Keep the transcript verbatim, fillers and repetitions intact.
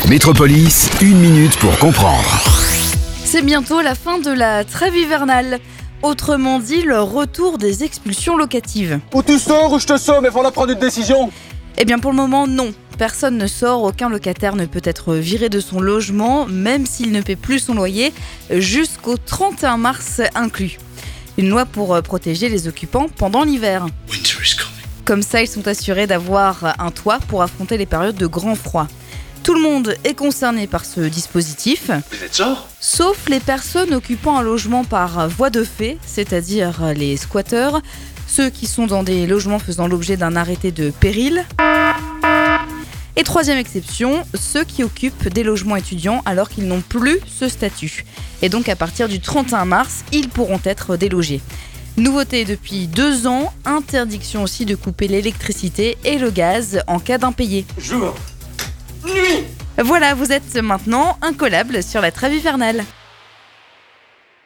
Métropolis, une minute pour comprendre. C'est bientôt la fin de la trêve hivernale. Autrement dit, le retour des expulsions locatives. Ou tu sors ou je te somme, mais faut prendre une décision. Eh bien pour le moment, non. Personne ne sort, aucun locataire ne peut être viré de son logement, même s'il ne paie plus son loyer, jusqu'au trente et un mars inclus. Une loi pour protéger les occupants pendant l'hiver. Comme ça, ils sont assurés d'avoir un toit pour affronter les périodes de grand froid. Tout le monde est concerné par ce dispositif. Vous êtes sûr? Sauf les personnes occupant un logement par voie de fait, c'est-à-dire les squatteurs, ceux qui sont dans des logements faisant l'objet d'un arrêté de péril. Et troisième exception, ceux qui occupent des logements étudiants alors qu'ils n'ont plus ce statut. Et donc à partir du trente et un mars, ils pourront être délogés. Nouveauté depuis deux ans, interdiction aussi de couper l'électricité et le gaz en cas d'impayé. Jour, nuit. Voilà, vous êtes maintenant incollable sur la trêve hivernale.